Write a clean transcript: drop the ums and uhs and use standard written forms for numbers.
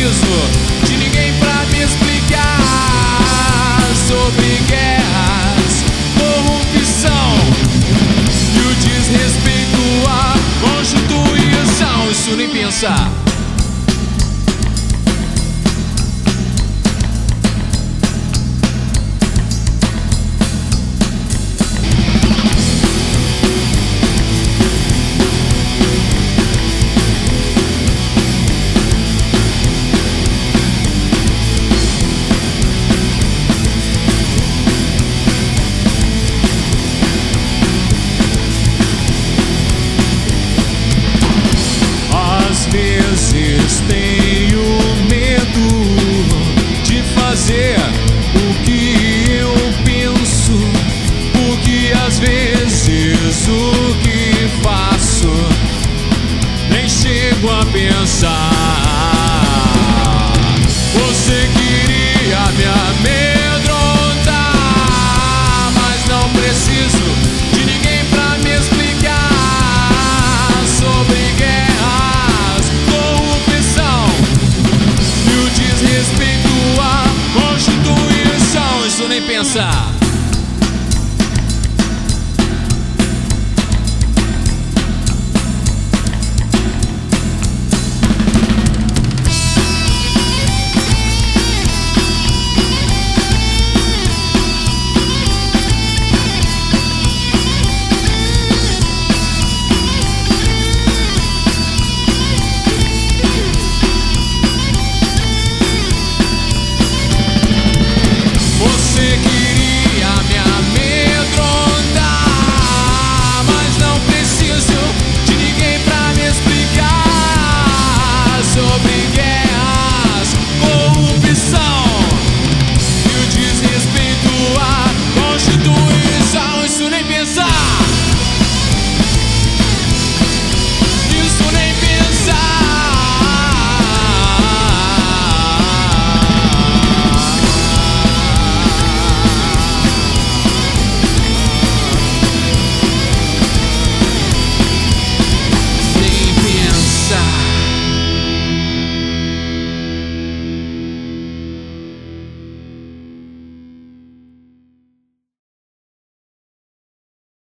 preciso de ninguém pra me explicar sobre guerras, corrupção e o desrespeito à Constituição. Isso nem pensar. Às vezes tenho medo de fazer o que eu penso, porque às vezes o que faço nem chego a pensar. Você queria me amedrontar, mas não preciso de ninguém pra me explicar sobre guerra,